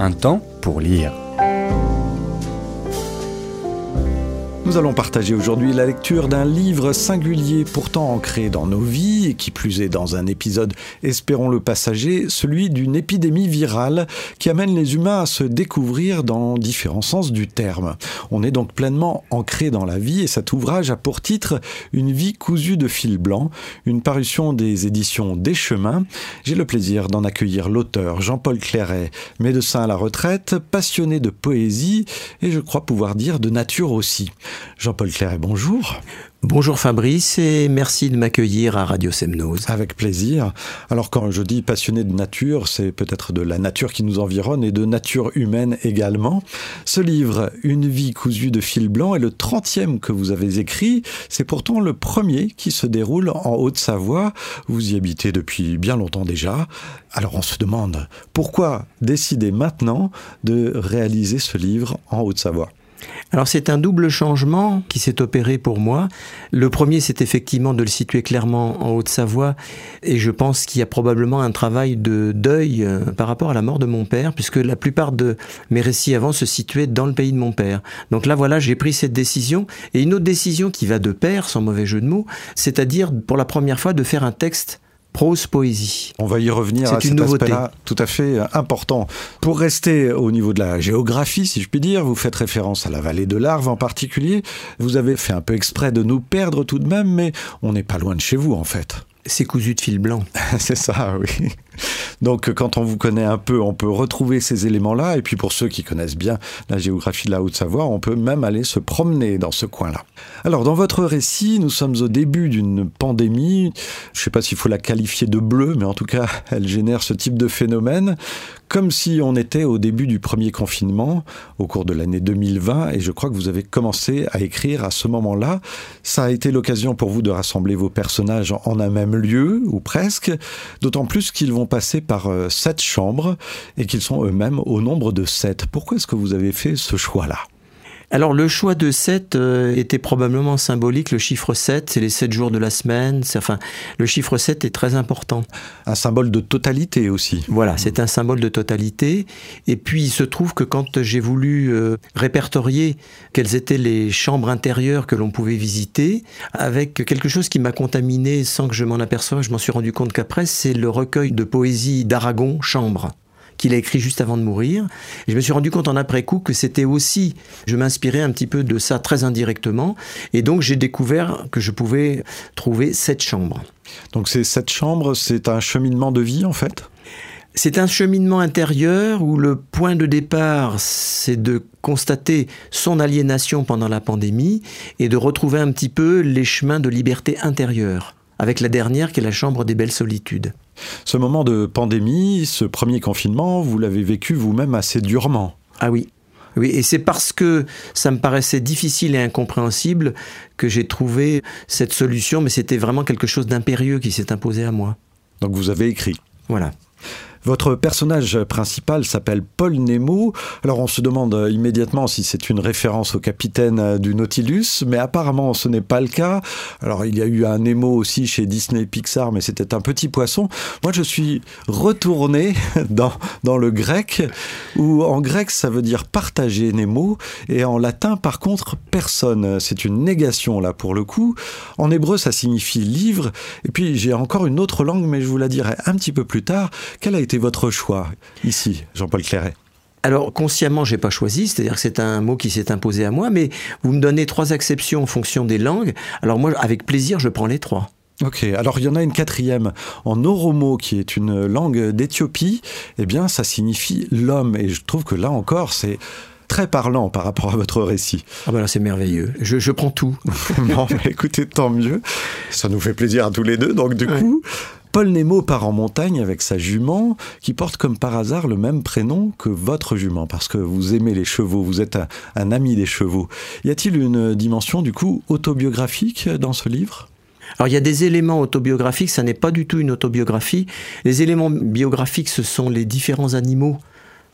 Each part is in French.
un temps pour lire. Nous allons partager aujourd'hui la lecture d'un livre singulier pourtant ancré dans nos vies et qui plus est dans un épisode, espérons-le passager, celui d'une épidémie virale qui amène les humains à se découvrir dans différents sens du terme. On est donc pleinement ancré dans la vie et cet ouvrage a pour titre « Une vie cousue de fil blanc », une parution des éditions Des Chemins. J'ai le plaisir d'en accueillir l'auteur Jean-Paul Clairet, médecin à la retraite, passionné de poésie et je crois pouvoir dire de nature aussi. Jean-Paul Clairet, bonjour. Bonjour Fabrice et merci de m'accueillir à Radio Semnose. Avec plaisir. Alors quand je dis passionné de nature, c'est peut-être de la nature qui nous environne et de nature humaine également. Ce livre, Une vie cousue de fil blanc, est le 30e que vous avez écrit. C'est pourtant le premier qui se déroule en Haute-Savoie. Vous y habitez depuis bien longtemps déjà. Alors on se demande, pourquoi décider maintenant de réaliser ce livre en Haute-Savoie ? Alors c'est un double changement qui s'est opéré pour moi. Le premier, c'est effectivement de le situer clairement en Haute-Savoie et je pense qu'il y a probablement un travail de deuil par rapport à la mort de mon père puisque la plupart de mes récits avant se situaient dans le pays de mon père. Donc là voilà, j'ai pris cette décision et une autre décision qui va de pair, sans mauvais jeu de mots, c'est-à-dire pour la première fois de faire un texte prose-poésie. On va y revenir à cet aspect-là tout à fait important. Pour rester au niveau de la géographie, si je puis dire, vous faites référence à la vallée de l'Arve en particulier. Vous avez fait un peu exprès de nous perdre tout de même, mais on n'est pas loin de chez vous en fait. C'est cousu de fil blanc. C'est ça, oui. Donc, quand on vous connaît un peu, on peut retrouver ces éléments-là. Et puis, pour ceux qui connaissent bien la géographie de la Haute-Savoie, on peut même aller se promener dans ce coin-là. Alors, dans votre récit, nous sommes au début d'une pandémie. Je ne sais pas s'il faut la qualifier de bleue, mais en tout cas, elle génère ce type de phénomène. Comme si on était au début du premier confinement, au cours de l'année 2020. Et je crois que vous avez commencé à écrire à ce moment-là. Ça a été l'occasion pour vous de rassembler vos personnages en un même lieu, ou presque. D'autant plus qu'ils vont passer par 7 chambres et qu'ils sont eux-mêmes au nombre de 7. Pourquoi est-ce que vous avez fait ce choix-là ? Alors le choix de 7 était probablement symbolique. Le chiffre 7, c'est les 7 jours de la semaine. Le chiffre 7 est très important. Un symbole de totalité aussi. Voilà, c'est un symbole de totalité. Et puis il se trouve que quand j'ai voulu répertorier quelles étaient les chambres intérieures que l'on pouvait visiter, avec quelque chose qui m'a contaminé sans que je m'en aperçoive, je m'en suis rendu compte qu'après, c'est le recueil de poésie d'Aragon, Chambre, qu'il a écrit juste avant de mourir. Et je me suis rendu compte en après-coup que c'était aussi, je m'inspirais un petit peu de ça très indirectement, et donc j'ai découvert que je pouvais trouver 7 chambres. Donc ces 7 chambres, c'est un cheminement de vie en fait ? C'est un cheminement intérieur où le point de départ, c'est de constater son aliénation pendant la pandémie et de retrouver un petit peu les chemins de liberté intérieure, avec la dernière qui est la chambre des belles solitudes. Ce moment de pandémie, ce premier confinement, vous l'avez vécu vous-même assez durement. Ah oui. Oui, et c'est parce que ça me paraissait difficile et incompréhensible que j'ai trouvé cette solution, mais c'était vraiment quelque chose d'impérieux qui s'est imposé à moi. Donc vous avez écrit. Voilà. Votre personnage principal s'appelle Paul Nemo. Alors on se demande immédiatement si c'est une référence au capitaine du Nautilus, mais apparemment ce n'est pas le cas. Alors il y a eu un Nemo aussi chez Disney Pixar, mais c'était un petit poisson. Moi je suis retourné dans le grec, où en grec ça veut dire partager Nemo, et en latin par contre personne. C'est une négation là pour le coup. En hébreu ça signifie livre, et puis j'ai encore une autre langue, mais je vous la dirai un petit peu plus tard. Quel a été votre choix ici, Jean-Paul Clairet ? Alors, consciemment, j'ai pas choisi, c'est-à-dire que c'est un mot qui s'est imposé à moi, mais vous me donnez 3 acceptions en fonction des langues. Alors moi, avec plaisir, je prends les 3. Ok, alors il y en a une 4e. En oromo, qui est une langue d'Éthiopie, eh bien, ça signifie l'homme. Et je trouve que là encore, c'est très parlant par rapport à votre récit. Ah ben là, c'est merveilleux. Je prends tout. Bon, écoutez, tant mieux. Ça nous fait plaisir à tous les deux, donc du coup... Paul Nemo part en montagne avec sa jument, qui porte comme par hasard le même prénom que votre jument, parce que vous aimez les chevaux, vous êtes un ami des chevaux. Y a-t-il une dimension, du coup, autobiographique dans ce livre ? Alors il y a des éléments autobiographiques, ça n'est pas du tout une autobiographie. Les éléments biographiques, ce sont les différents animaux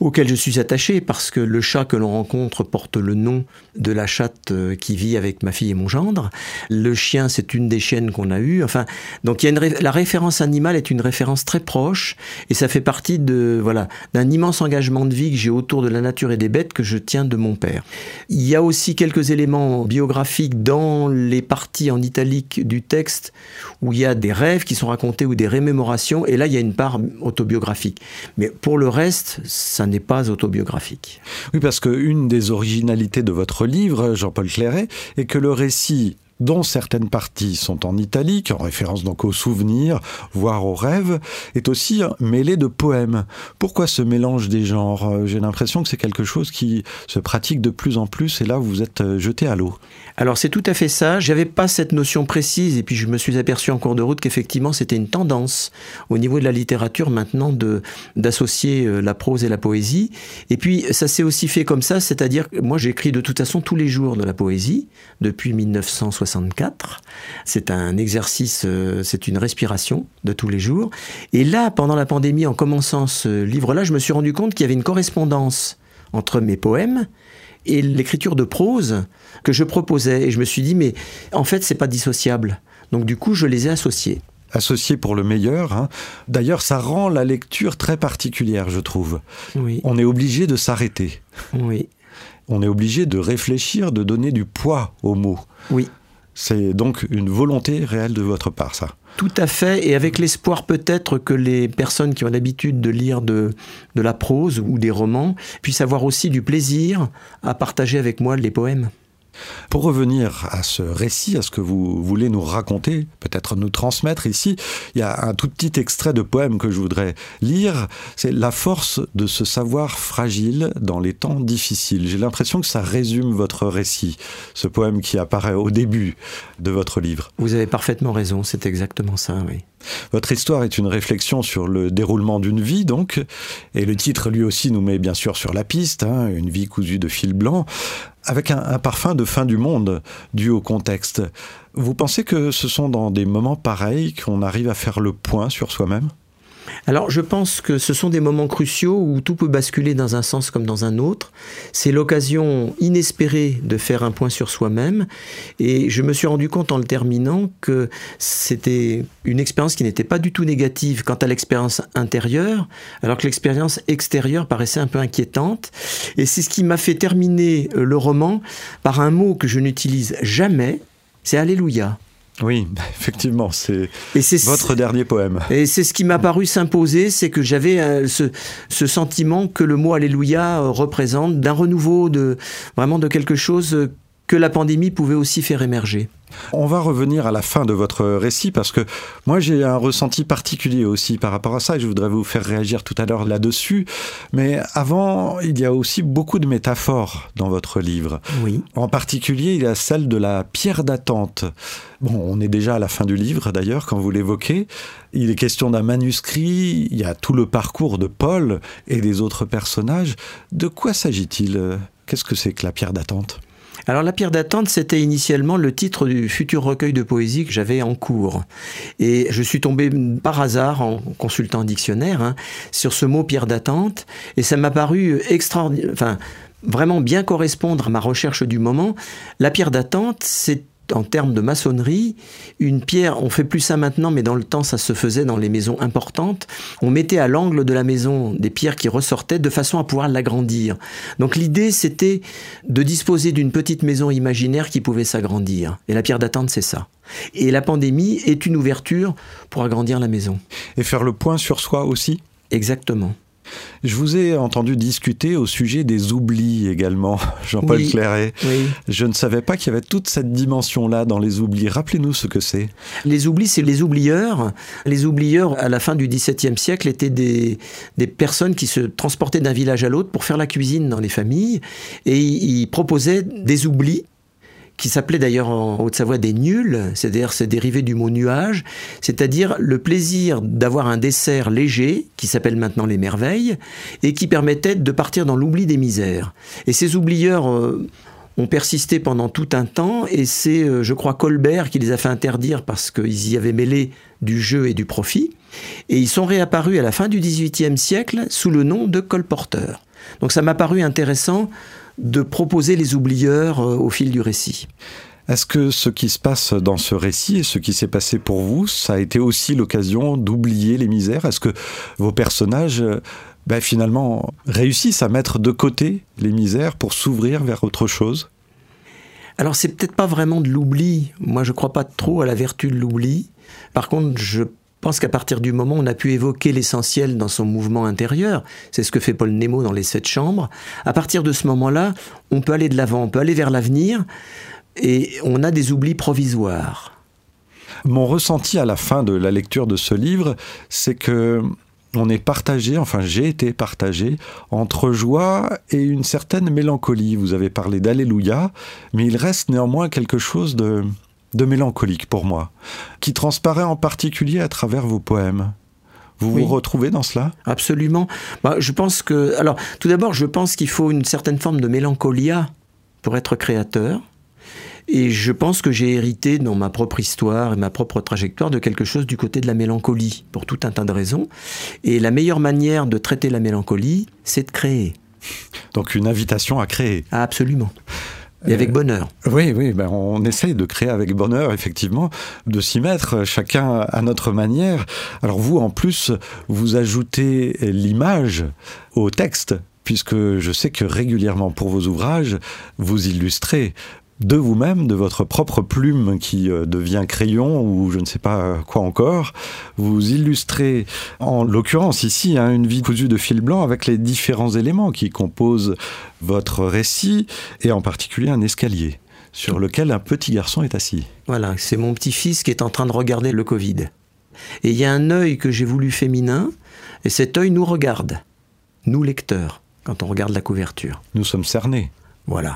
auquel je suis attaché parce que le chat que l'on rencontre porte le nom de la chatte qui vit avec ma fille et mon gendre. Le chien, c'est une des chiennes qu'on a eues. Enfin, donc la référence animale est une référence très proche et ça fait partie d'un immense engagement de vie que j'ai autour de la nature et des bêtes que je tiens de mon père. Il y a aussi quelques éléments biographiques dans les parties en italique du texte où il y a des rêves qui sont racontés ou des rémémorations et là il y a une part autobiographique. Mais pour le reste, ça n'est pas autobiographique. Oui, parce qu'une des originalités de votre livre, Jean-Paul Clairet, est que le récit, dont certaines parties sont en italique, en référence donc aux souvenirs, voire aux rêves, est aussi mêlé de poèmes. Pourquoi ce mélange des genres ? J'ai l'impression que c'est quelque chose qui se pratique de plus en plus, et là vous êtes jeté à l'eau. Alors c'est tout à fait ça, j'avais pas cette notion précise, et puis je me suis aperçu en cours de route qu'effectivement c'était une tendance au niveau de la littérature maintenant d'associer la prose et la poésie, et puis ça s'est aussi fait comme ça, c'est-à-dire que moi j'écris de toute façon tous les jours de la poésie, depuis 1964. C'est un exercice, c'est une respiration de tous les jours. Et là, pendant la pandémie, en commençant ce livre-là, je me suis rendu compte qu'il y avait une correspondance entre mes poèmes et l'écriture de prose que je proposais. Et je me suis dit, mais en fait, c'est pas dissociable. Donc du coup, je les ai associés. Associés pour le meilleur, hein. D'ailleurs, ça rend la lecture très particulière, je trouve. Oui. On est obligé de s'arrêter. Oui. On est obligé de réfléchir, de donner du poids aux mots. Oui. C'est donc une volonté réelle de votre part, ça. Tout à fait, et avec l'espoir peut-être que les personnes qui ont l'habitude de lire de la prose ou des romans puissent avoir aussi du plaisir à partager avec moi les poèmes. Pour revenir à ce récit, à ce que vous voulez nous raconter, peut-être nous transmettre ici, il y a un tout petit extrait de poème que je voudrais lire. C'est la force de se savoir fragile dans les temps difficiles. J'ai l'impression que ça résume votre récit, ce poème qui apparaît au début de votre livre. Vous avez parfaitement raison, c'est exactement ça, oui. Votre histoire est une réflexion sur le déroulement d'une vie, donc, et le titre lui aussi nous met bien sûr sur la piste, hein, une vie cousue de fil blanc, avec un parfum de fin du monde dû au contexte. Vous pensez que ce sont dans des moments pareils qu'on arrive à faire le point sur soi-même ? Alors je pense que ce sont des moments cruciaux où tout peut basculer dans un sens comme dans un autre. C'est l'occasion inespérée de faire un point sur soi-même et je me suis rendu compte en le terminant que c'était une expérience qui n'était pas du tout négative quant à l'expérience intérieure, alors que l'expérience extérieure paraissait un peu inquiétante. Et c'est ce qui m'a fait terminer le roman par un mot que je n'utilise jamais, c'est Alléluia. Oui, effectivement, c'est votre dernier poème. Et c'est ce qui m'a paru s'imposer, c'est que j'avais ce sentiment que le mot Alléluia représente d'un renouveau, vraiment de quelque chose que la pandémie pouvait aussi faire émerger. On va revenir à la fin de votre récit parce que moi j'ai un ressenti particulier aussi par rapport à ça et je voudrais vous faire réagir tout à l'heure là-dessus. Mais avant, il y a aussi beaucoup de métaphores dans votre livre. Oui. En particulier, il y a celle de la pierre d'attente. Bon, on est déjà à la fin du livre d'ailleurs quand vous l'évoquez. Il est question d'un manuscrit, il y a tout le parcours de Paul et des autres personnages. De quoi s'agit-il ? Qu'est-ce que c'est que la pierre d'attente ? Alors la pierre d'attente, c'était initialement le titre du futur recueil de poésie que j'avais en cours. Et je suis tombé par hasard, en consultant un dictionnaire, sur ce mot pierre d'attente, et ça m'a paru vraiment bien correspondre à ma recherche du moment. La pierre d'attente, c'est en termes de maçonnerie, une pierre, on fait plus ça maintenant, mais dans le temps ça se faisait dans les maisons importantes, on mettait à l'angle de la maison des pierres qui ressortaient de façon à pouvoir l'agrandir. Donc l'idée c'était de disposer d'une petite maison imaginaire qui pouvait s'agrandir. Et la pierre d'attente c'est ça. Et la pandémie est une ouverture pour agrandir la maison. Et faire le point sur soi aussi ? Exactement. Je vous ai entendu discuter au sujet des oublis également, Jean-Paul Clairet. Oui. Je ne savais pas qu'il y avait toute cette dimension-là dans les oublis. Rappelez-nous ce que c'est. Les oublis, c'est les oublieurs. Les oublieurs, à la fin du XVIIe siècle, étaient des personnes qui se transportaient d'un village à l'autre pour faire la cuisine dans les familles. Et ils proposaient des oublis, qui s'appelait d'ailleurs en Haute-Savoie des nuls, c'est-à-dire c'est dérivé du mot nuage, c'est-à-dire le plaisir d'avoir un dessert léger, qui s'appelle maintenant les merveilles, et qui permettait de partir dans l'oubli des misères. Et ces oublieurs ont persisté pendant tout un temps, et c'est, je crois, Colbert qui les a fait interdire parce qu'ils y avaient mêlé du jeu et du profit. Et ils sont réapparus à la fin du XVIIIe siècle sous le nom de colporteurs. Donc ça m'a paru intéressant de proposer les oublieurs au fil du récit. Est-ce que ce qui se passe dans ce récit et ce qui s'est passé pour vous, ça a été aussi l'occasion d'oublier les misères ? Est-ce que vos personnages, finalement, réussissent à mettre de côté les misères pour s'ouvrir vers autre chose ? Alors c'est peut-être pas vraiment de l'oubli. Moi je crois pas trop à la vertu de l'oubli. Par contre, je pense qu'à partir du moment où on a pu évoquer l'essentiel dans son mouvement intérieur, c'est ce que fait Paul Nemo dans Les 7 chambres, à partir de ce moment-là, on peut aller de l'avant, on peut aller vers l'avenir, et on a des oublis provisoires. Mon ressenti à la fin de la lecture de ce livre, c'est que on est partagé, enfin j'ai été partagé, entre joie et une certaine mélancolie. Vous avez parlé d'Alléluia, mais il reste néanmoins quelque chose de mélancolique pour moi, qui transparaît en particulier à travers vos poèmes. Vous vous retrouvez dans cela ? Absolument. Je pense que... Alors, tout d'abord, je pense qu'il faut une certaine forme de mélancolia pour être créateur. Et je pense que j'ai hérité dans ma propre histoire et ma propre trajectoire de quelque chose du côté de la mélancolie, pour tout un tas de raisons. Et la meilleure manière de traiter la mélancolie, c'est de créer. Donc une invitation à créer. Ah, absolument. Et avec bonheur. Oui, on essaye de créer avec bonheur, effectivement, de s'y mettre chacun à notre manière. Alors vous, en plus, vous ajoutez l'image au texte, puisque je sais que régulièrement pour vos ouvrages, vous illustrez de vous-même, de votre propre plume qui devient crayon ou je ne sais pas quoi encore. Vous illustrez, en l'occurrence ici, une vie cousue de fil blanc avec les différents éléments qui composent votre récit et en particulier un escalier sur lequel un petit garçon est assis. Voilà, c'est mon petit-fils qui est en train de regarder le Covid. Et il y a un œil que j'ai voulu féminin et cet œil nous regarde, nous lecteurs, quand on regarde la couverture. Nous sommes cernés. Voilà.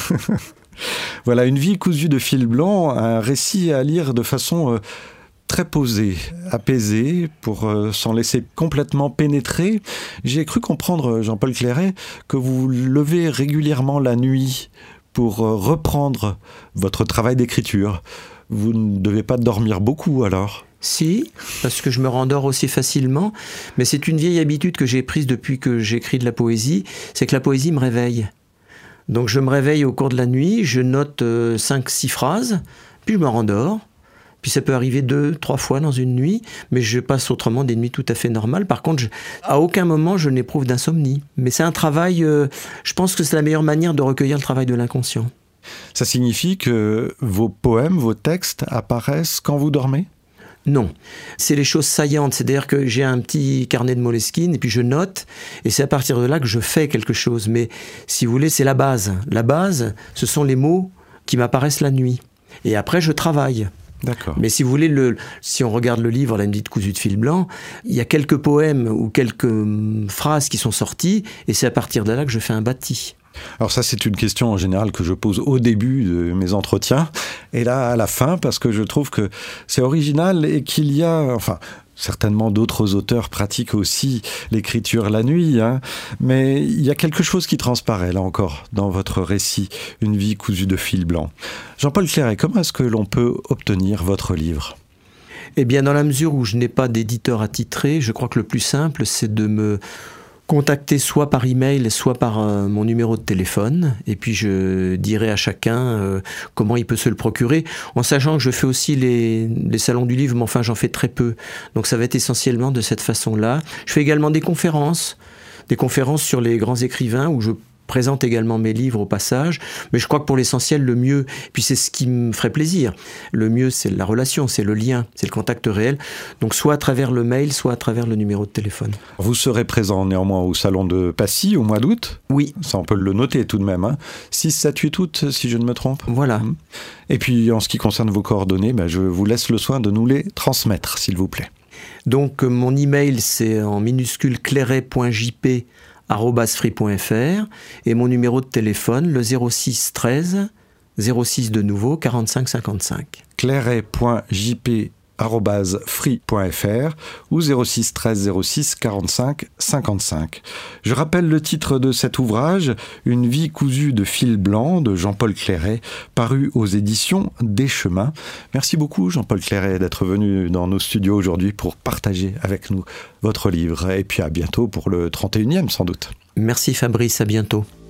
Voilà, une vie cousue de fil blanc, un récit à lire de façon très posée, apaisée, pour s'en laisser complètement pénétrer. J'ai cru comprendre, Jean-Paul Clairet, que vous levez régulièrement la nuit pour reprendre votre travail d'écriture. Vous ne devez pas dormir beaucoup alors ? Si, parce que je me rendors aussi facilement, mais c'est une vieille habitude que j'ai prise depuis que j'écris de la poésie, c'est que la poésie me réveille. Donc je me réveille au cours de la nuit, je note 5-6 phrases, puis je me rendors. Puis ça peut arriver 2-3 fois dans une nuit, mais je passe autrement des nuits tout à fait normales. Par contre, à aucun moment je n'éprouve d'insomnie. Mais c'est un travail, je pense que c'est la meilleure manière de recueillir le travail de l'inconscient. Ça signifie que vos poèmes, vos textes apparaissent quand vous dormez ? Non, c'est les choses saillantes, c'est-à-dire que j'ai un petit carnet de Moleskine et puis je note et c'est à partir de là que je fais quelque chose. Mais si vous voulez, c'est la base. La base, ce sont les mots qui m'apparaissent la nuit. Et après, je travaille. D'accord. Mais si vous voulez, si on regarde le livre « La nuit cousue de fil blanc », il y a quelques poèmes ou quelques phrases qui sont sorties et c'est à partir de là que je fais un bâti. Alors ça, c'est une question en général que je pose au début de mes entretiens, et là à la fin, parce que je trouve que c'est original et qu'il y a, certainement d'autres auteurs pratiquent aussi l'écriture la nuit, mais il y a quelque chose qui transparaît là encore dans votre récit, une vie cousue de fil blanc. Jean-Paul Clairet, comment est-ce que l'on peut obtenir votre livre ? Eh bien, dans la mesure où je n'ai pas d'éditeur attitré, je crois que le plus simple, c'est de me contacter soit par email, soit par mon numéro de téléphone. Et puis je dirai à chacun comment il peut se le procurer, en sachant que je fais aussi les salons du livre, mais enfin j'en fais très peu. Donc ça va être essentiellement de cette façon-là. Je fais également des conférences sur les grands écrivains où je présente également mes livres au passage, mais je crois que pour l'essentiel, le mieux, puis c'est ce qui me ferait plaisir, le mieux c'est la relation, c'est le lien, c'est le contact réel, donc soit à travers le mail, soit à travers le numéro de téléphone. Vous serez présent néanmoins au salon de Passy au mois d'août ? Oui. Ça on peut le noter tout de même, 6, 7, 8 août si je ne me trompe. Voilà. Et puis en ce qui concerne vos coordonnées, je vous laisse le soin de nous les transmettre s'il vous plaît. Donc mon email c'est en minuscule clairet.jp@free.fr et mon numéro de téléphone, le 06 13 06 de nouveau 45 55. clairet.jp free.fr ou 06 13 06 45 55. Je rappelle le titre de cet ouvrage, Une vie cousue de fil blanc de Jean-Paul Clairet, paru aux éditions Des Chemins. Merci beaucoup Jean-Paul Clairet d'être venu dans nos studios aujourd'hui pour partager avec nous votre livre. Et puis à bientôt pour le 31e sans doute. Merci Fabrice, à bientôt.